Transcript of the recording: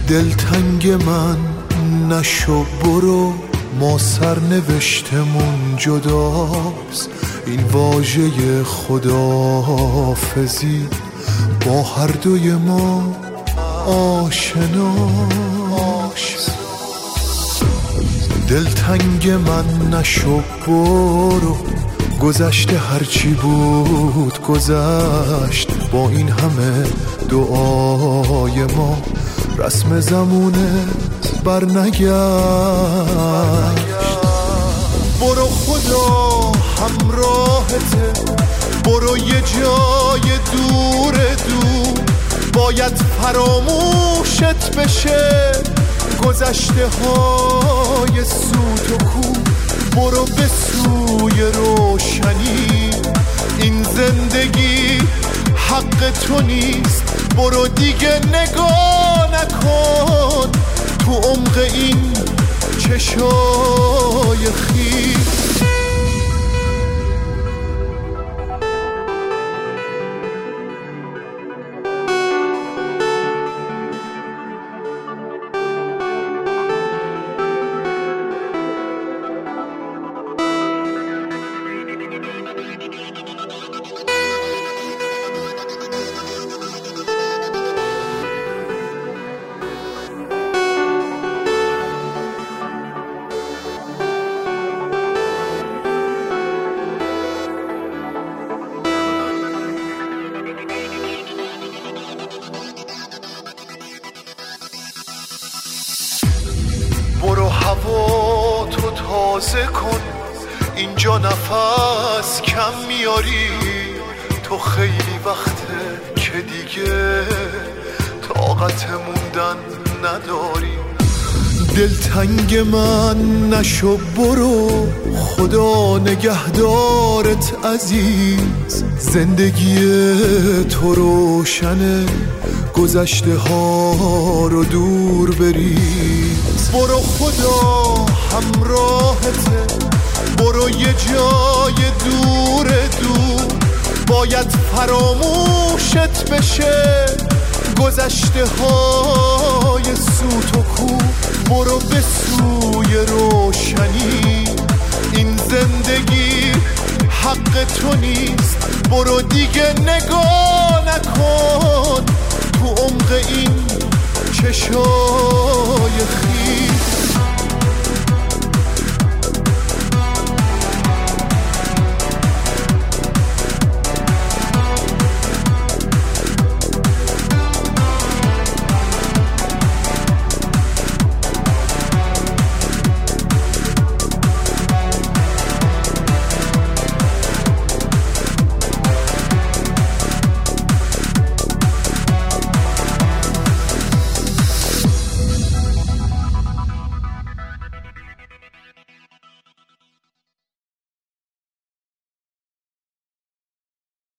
دلتنگ من نشو برو، ما سرنوشتمون جداست. این واژه خداحافظی با هر دوی ما آشناست. دلتنگ من نشو برو، گذشته هرچی بود گذشت. با این همه دعای ما رسم زمونه بر نگشت. برو خدا همراهته، برو یه جای دور دور. باید فراموشت بشه گذشته های سوت و کو. برو به سوی روشنی، این زندگی حق تو نیست. برو دیگه نگاه نکن تو عمق این چشای خیس. برو هوا تو تازه کن، اینجا نفس کم میاری. تو خیلی وقته که دیگه طاقت موندن نداری. دلتنگ من نشو برو، خدا نگهدارت عزیز. زندگی تو روشنه، گذشته ها رو دور بریز. برو خدا همراهته، برو یه جای دور دور. باید فراموشت بشه گذشته های سوت و کو. برو به سوی روشنی، این زندگی حق تو نیست. برو دیگه نگاه نکن تو عمق این چشای خیس.